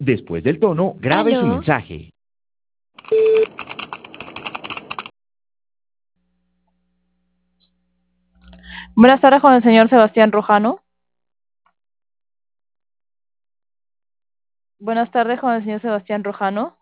Después del tono, grabe su Aló. mensaje. Buenas tardes con el señor Sebastián Rojano. Buenas tardes con el señor Sebastián Rojano.